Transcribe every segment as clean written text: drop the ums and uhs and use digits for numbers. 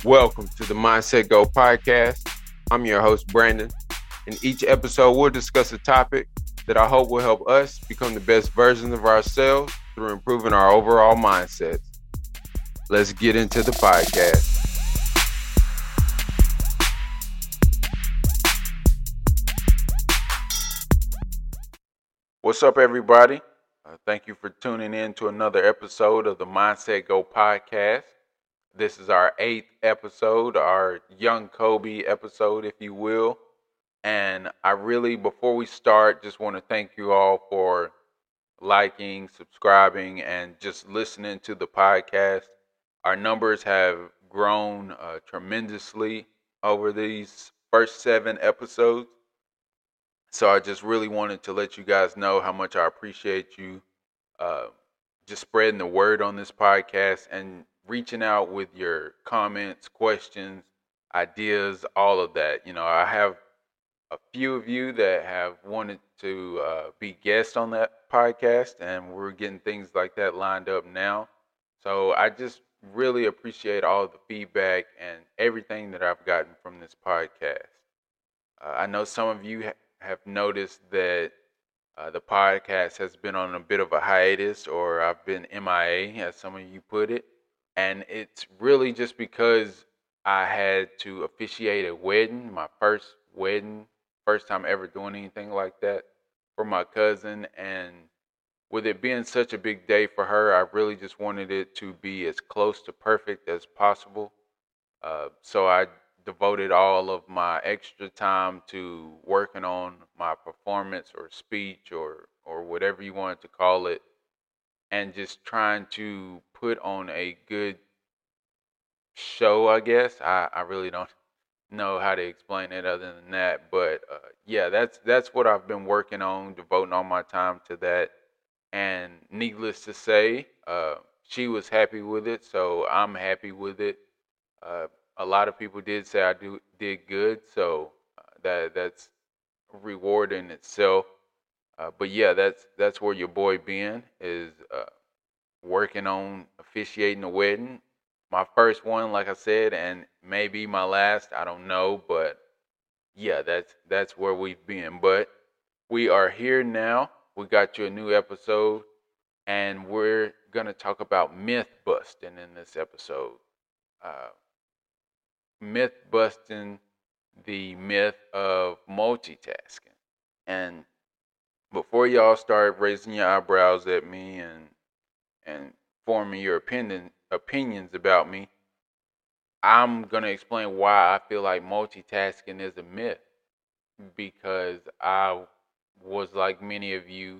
Welcome to the Mindset Go podcast. I'm your host, Brandon. In each episode, we'll discuss a topic that I hope will help us become the best versions of ourselves through improving our overall mindsets. Let's get into the podcast. What's up, everybody? Thank you for tuning in to another episode of the Mindset Go podcast. This is our 8th episode, our Young Kobe episode, if you will. And I really, before we start, just want to thank you all for liking, subscribing, and just listening to the podcast. Our numbers have grown tremendously over these first 7 episodes. So I just really wanted to let you guys know how much I appreciate you uh, just spreading the word on this podcast and reaching out with your comments, questions, ideas, all of that. I have a few of you that have wanted to be guests on that podcast, and we're getting things like that lined up now. So I just really appreciate all of the feedback and everything that I've gotten from this podcast. I know some of you have noticed that the podcast has been on a bit of a hiatus, or I've been MIA, as some of you put it. And it's really just because I had to officiate a wedding, my first wedding, first time ever doing anything like that for my cousin. And with it being such a big day for her, I really just wanted it to be as close to perfect as possible. So I devoted all of my extra time to working on my performance or speech or whatever you wanted to call it, and just trying to put on a good show, I guess. I really don't know how to explain it other than that, but yeah, that's what I've been working on, devoting all my time to that. And needless to say, she was happy with it, so I'm happy with it. Uh, a lot of people did say I did good, so that's a reward in itself. But yeah, that's where your boy Ben is working on officiating the wedding. My first one, like I said, and maybe my last. I don't know, but yeah, that's where we've been. But we are here now. We got you a new episode, and we're gonna talk about myth busting in this episode. Uh, Myth busting the myth of multitasking. And before y'all start raising your eyebrows at me and forming your opinions about me, I'm gonna explain why I feel like multitasking is a myth. Because I was like many of you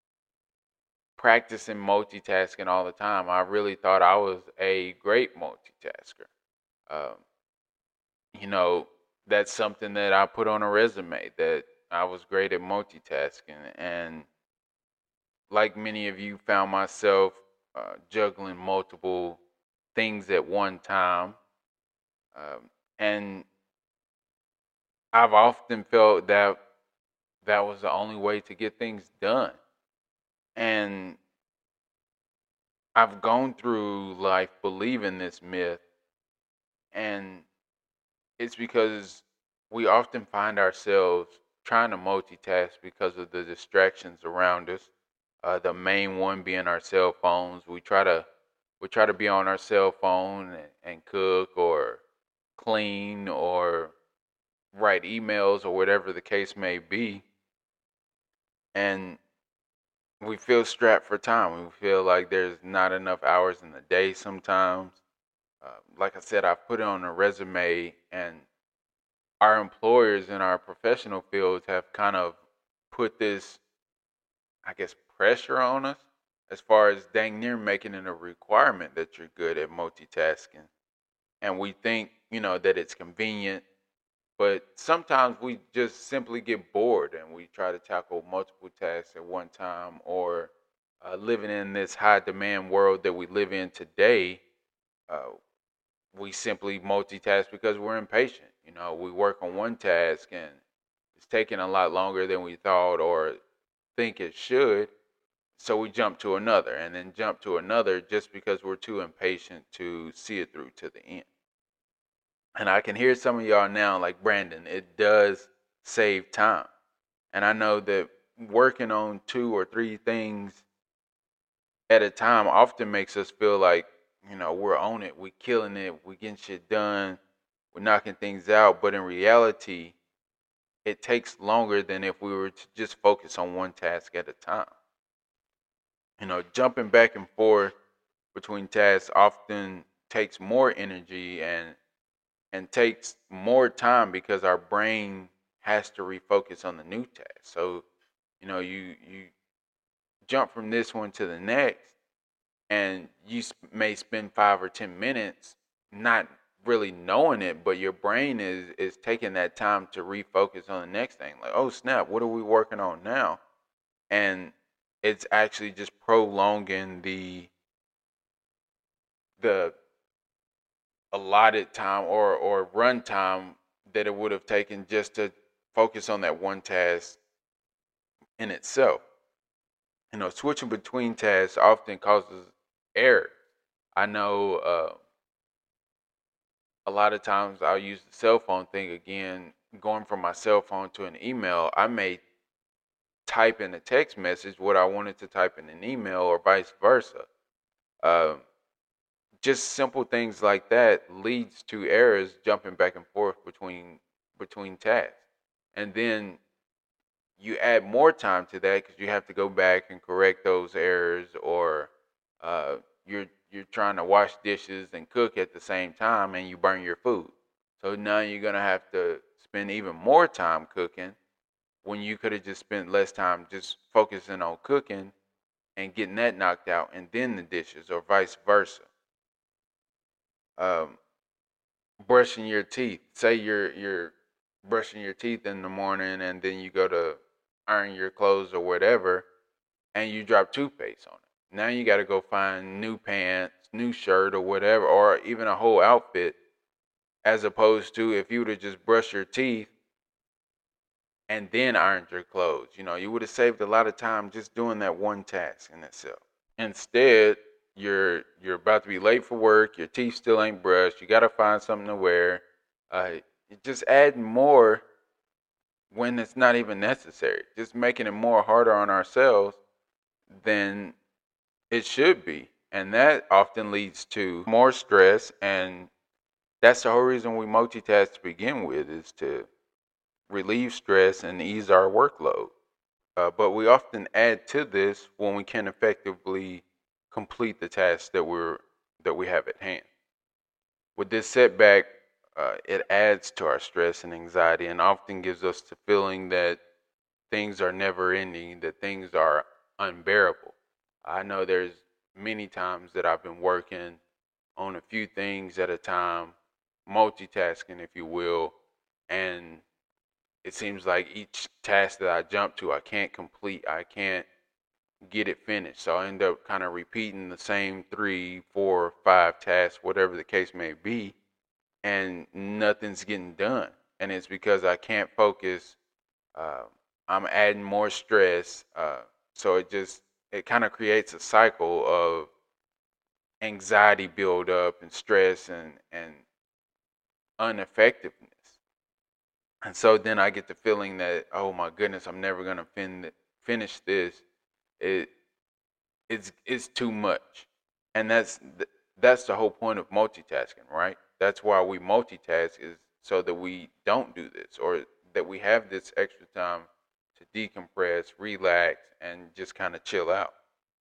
practicing multitasking all the time. I really thought I was a great multitasker. Um, you know, that's something that I put on a resume, that I was great at multitasking. And like many of you, found myself juggling multiple things at one time. And I've often felt that that was the only way to get things done. And I've gone through life believing this myth, and it's because we often find ourselves trying to multitask because of the distractions around us. The main one being our cell phones. We try to be on our cell phone and cook or clean or write emails or whatever the case may be, and we feel strapped for time. We feel like there's not enough hours in the day sometimes. Like I said, I put it on a resume, and our employers in our professional fields have kind of put this, I guess, pressure on us as far as dang near making it a requirement that you're good at multitasking. And we think, that it's convenient, but sometimes we just simply get bored and we try to tackle multiple tasks at one time, or living in this high demand world that we live in today, uh, we simply multitask because we're impatient. We work on one task and it's taking a lot longer than we thought or think it should. So we jump to another and then jump to another just because we're too impatient to see it through to the end. And I can hear some of y'all now, like Brandon, it does save time. And I know that working on 2 or 3 things at a time often makes us feel like, we're on it, we're killing it, we're getting shit done, we're knocking things out. But in reality, it takes longer than if we were to just focus on one task at a time. Jumping back and forth between tasks often takes more energy and takes more time because our brain has to refocus on the new task. So, you jump from this one to the next, and you may spend 5 or 10 minutes not really knowing it, but your brain is taking that time to refocus on the next thing. Like, oh snap, what are we working on now? And it's actually just prolonging the allotted time or run time that it would have taken just to focus on that one task in itself. Switching between tasks often causes error. I know a lot of times I'll use the cell phone thing again. Going from my cell phone to an email, I may type in a text message what I wanted to type in an email, or vice versa. Um, just simple things like that leads to errors jumping back and forth between tasks. And then you add more time to that because you have to go back and correct those errors, or uh, you're trying to wash dishes and cook at the same time, and you burn your food. So now you're gonna have to spend even more time cooking when you could have just spent less time just focusing on cooking and getting that knocked out, and then the dishes, or vice versa. Um, Brushing your teeth. Say you're brushing your teeth in the morning, and then you go to iron your clothes or whatever, and you drop toothpaste on it. Now you got to go find new pants, new shirt, or whatever, or even a whole outfit, as opposed to if you would have just brushed your teeth and then ironed your clothes. You would have saved a lot of time just doing that one task in itself. Instead, you're about to be late for work. Your teeth still ain't brushed. You got to find something to wear. You're just adding more when it's not even necessary. Just making it more harder on ourselves than it should be. And that often leads to more stress. And that's the whole reason we multitask to begin with, is to relieve stress and ease our workload. But we often add to this when we can effectively complete the task that we have at hand. With this setback, it adds to our stress and anxiety, and often gives us the feeling that things are never ending, that things are unbearable. I know there's many times that I've been working on a few things at a time, multitasking, if you will, and it seems like each task that I jump to, I can't complete, I can't get it finished. So I end up kind of repeating the same 3, 4, 5 tasks, whatever the case may be, and nothing's getting done. And it's because I can't focus. Uh, I'm adding more stress. So it kind of creates a cycle of anxiety buildup and stress and ineffectiveness. And so then I get the feeling that, oh my goodness, I'm never gonna finish this. It it's too much, and that's the whole point of multitasking, right? That's why we multitask, is so that we don't do this, or that we have this extra time to decompress, relax, and just kind of chill out.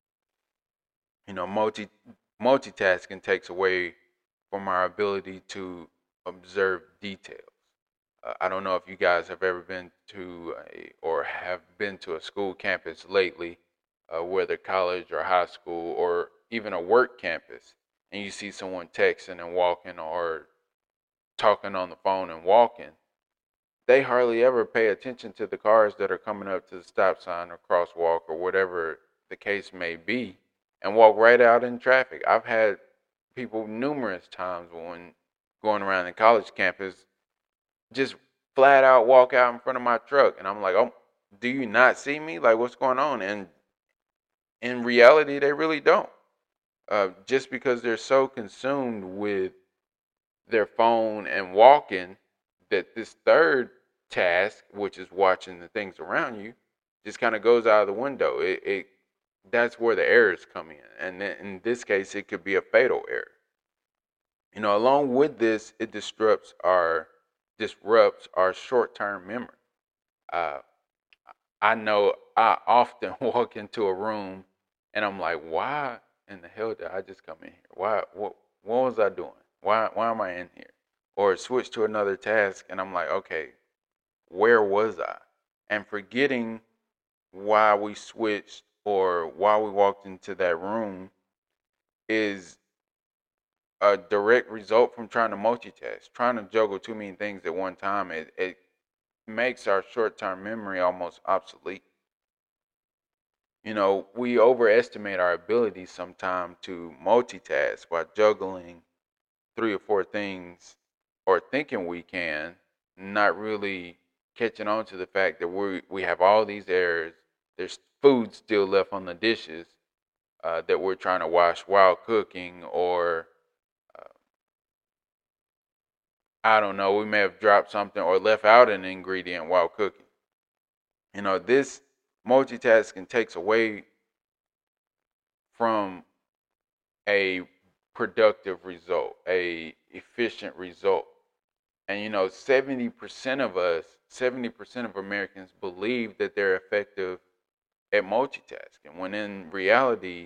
You know, multitasking takes away from our ability to observe details. I don't know if you guys have ever been to or have been to a school campus lately, whether college or high school or even a work campus, and you see someone texting and walking, or talking on the phone and walking. They hardly ever pay attention to the cars that are coming up to the stop sign or crosswalk or whatever the case may be, and walk right out in traffic. I've had people numerous times when going around the college campus just flat out walk out in front of my truck, and I'm like, "Oh, do you not see me? Like, what's going on?" And in reality, they really don't. Just because they're so consumed with their phone and walking, that this third task, which is watching the things around you, just kind of goes out of the window. It That's where the errors come in, and then in this case, it could be a fatal error. Along with this, it disrupts our short-term memory. Uh, I know I often walk into a room and I'm like, why in the hell did I just come in here? What was I doing? Why am I in here? Or switch to another task and I'm like, okay, where was I? And forgetting why we switched or why we walked into that room is a direct result from trying to multitask, trying to juggle too many things at one time. It makes our short term memory almost obsolete. We overestimate our ability sometimes to multitask by juggling three or four things or thinking we can, not really catching on to the fact that we have all these errors. There's food still left on the dishes that we're trying to wash while cooking, or uh, I don't know, we may have dropped something or left out an ingredient while cooking. This multitasking takes away from a productive result, a efficient result. And 70% of Americans believe that they're effective at multitasking, when in reality,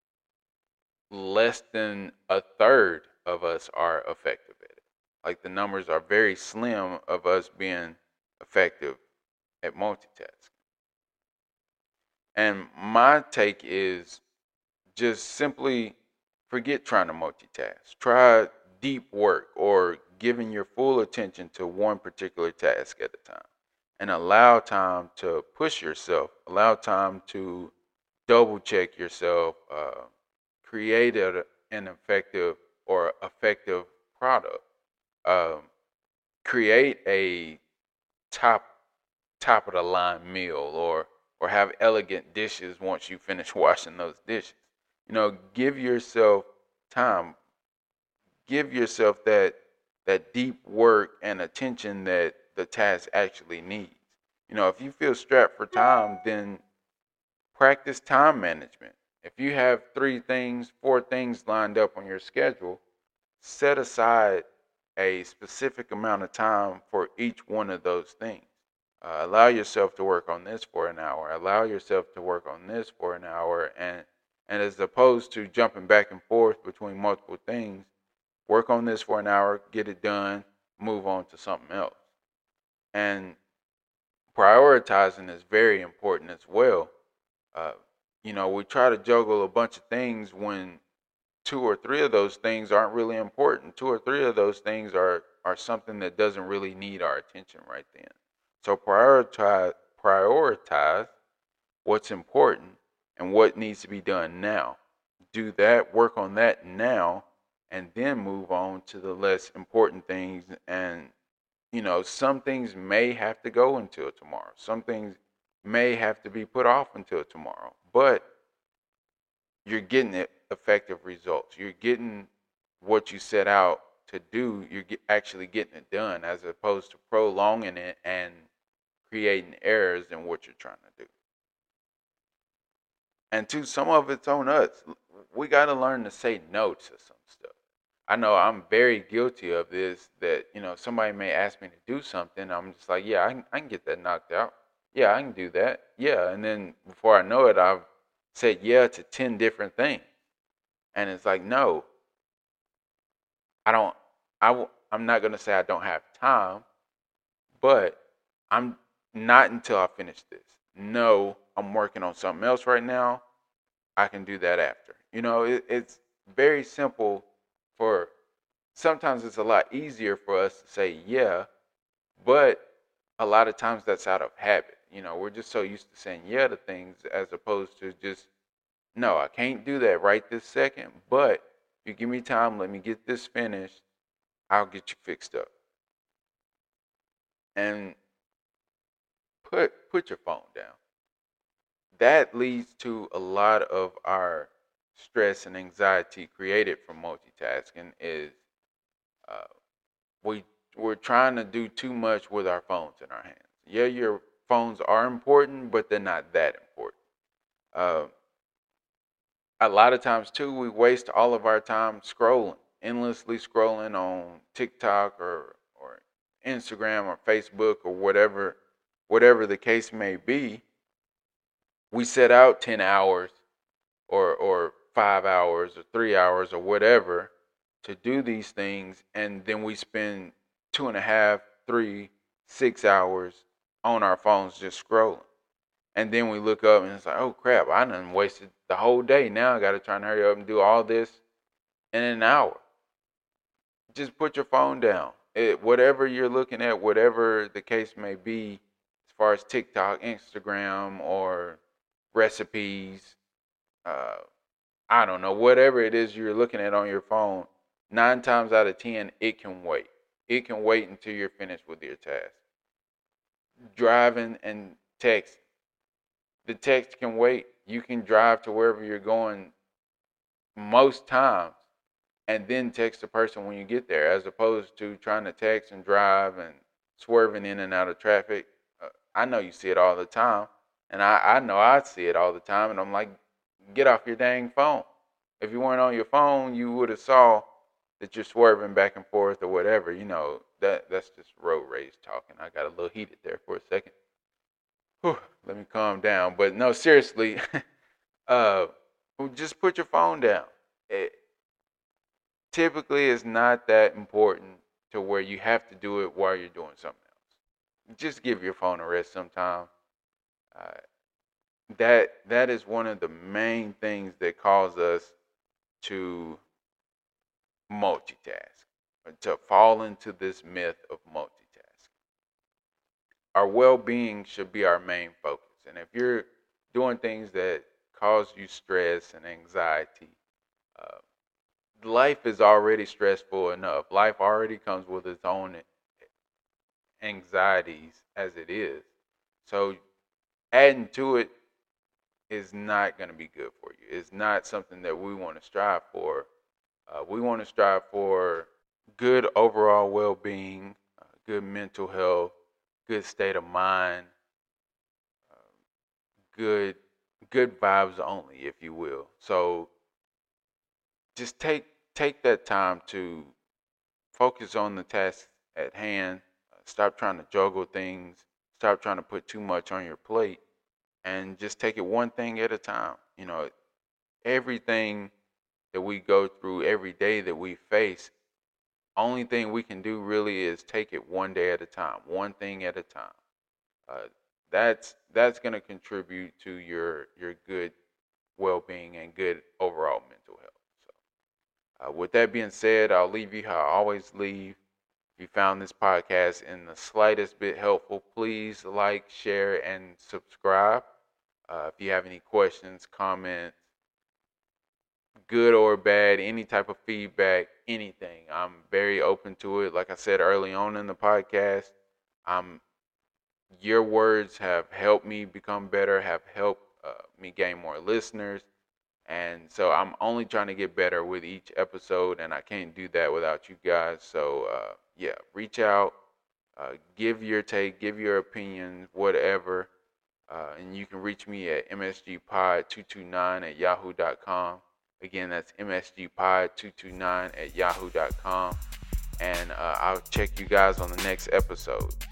less than a third of us are effective at it. Like, the numbers are very slim of us being effective at multitasking. And my take is just simply forget trying to multitask. Try deep work or giving your full attention to one particular task at a time, and allow time to push yourself, allow time to double check yourself, create an effective product. Um, Create a top top of the line meal, or have elegant dishes once you finish washing those dishes. Give yourself time. Give yourself that deep work and attention that the task actually needs. If you feel strapped for time, then practice time management. If you have four things lined up on your schedule, set aside a specific amount of time for each one of those things. Allow yourself to work on this for an hour. Allow yourself to work on this for an hour, and as opposed to jumping back and forth between multiple things, work on this for an hour, get it done, move on to something else. And prioritizing is very important as well. Uh, we try to juggle a bunch of things when two or three of those things aren't really important. Two or three of those things are something that doesn't really need our attention right then. So prioritize what's important and what needs to be done now. Do that, work on that now, and then move on to the less important things. And some things may have to go until tomorrow. Some things may have to be put off until tomorrow. But you're getting effective results. You're getting what you set out to do. Actually getting it done, as opposed to prolonging it and creating errors in what you're trying to do. And two, some of it's on us. We got to learn to say no to some stuff. I know I'm very guilty of this. That somebody may ask me to do something. I'm just like, yeah, I can get that knocked out. Yeah, I can do that. Yeah, and then before I know it, I've said yeah to 10 different things. And it's like, no, I don't. I'm not gonna say I don't have time, but I'm not until I finish this. No, I'm working on something else right now. I can do that after. It's very simple. For Sometimes it's a lot easier for us to say yeah, but a lot of times that's out of habit. We're just so used to saying yeah to things, as opposed to just, no, I can't do that right this second, but if you give me time, let me get this finished, I'll get you fixed up. And put your phone down. That leads to a lot of our stress and anxiety created from multitasking, is we're trying to do too much with our phones in our hands. Yeah, your phones are important, but they're not that important. Uh, a lot of times too, we waste all of our time scrolling, endlessly scrolling on TikTok or Instagram or Facebook or whatever the case may be. We set out 10 hours or 5 hours or 3 hours or whatever to do these things, and then we spend 2.5, 3, 6 hours on our phones just scrolling. And then we look up and it's like, oh crap, I done wasted the whole day. Now I got to try and hurry up and do all this in an hour. Just put your phone down. Whatever you're looking at, whatever the case may be, as far as TikTok, Instagram, or recipes, I don't know, whatever it is you're looking at on your phone, 9 times out of 10, it can wait. It can wait until you're finished with your task. Driving and texting. The text can wait. You can drive to wherever you're going most times and then text the person when you get there, as opposed to trying to text and drive and swerving in and out of traffic. I know you see it all the time, and I know I see it all the time, and I'm like, get off your dang phone. If you weren't on your phone, you would have saw that you're swerving back and forth or whatever. That's just road rage talking. I got a little heated there for a second. Whew, let me calm down. But no, seriously, just put your phone down. Typically, it's not that important to where you have to do it while you're doing something else. Just give your phone a rest sometime. That is one of the main things that cause us to multitask, to fall into this myth of multitasking. Our well-being should be our main focus. And if you're doing things that cause you stress and anxiety, life is already stressful enough. Life already comes with its own anxieties as it is. So adding to it is not going to be good for you. It's not something that we want to strive for. We want to strive for good overall well-being, good mental health, good state of mind, good vibes only, if you will. So just take that time to focus on the task at hand. Stop trying to juggle things. Stop trying to put too much on your plate, and just take it one thing at a time. Everything that we go through, every day that we face, only thing we can do really is take it one day at a time, one thing at a time. That's going to contribute to your good well-being and good overall mental health. So, with that being said, I'll leave you how I always leave. If you found this podcast in the slightest bit helpful, please like, share, and subscribe. If you have any questions, comments, good or bad, any type of feedback, anything, I'm very open to it. Like I said early on in the podcast, your words have helped me become better, have helped me gain more listeners. And so I'm only trying to get better with each episode, and I can't do that without you guys. So, reach out, give your take, give your opinion, whatever. And you can reach me at msgpod229@yahoo.com. Again, that's msgpod229@yahoo.com. And I'll check you guys on the next episode.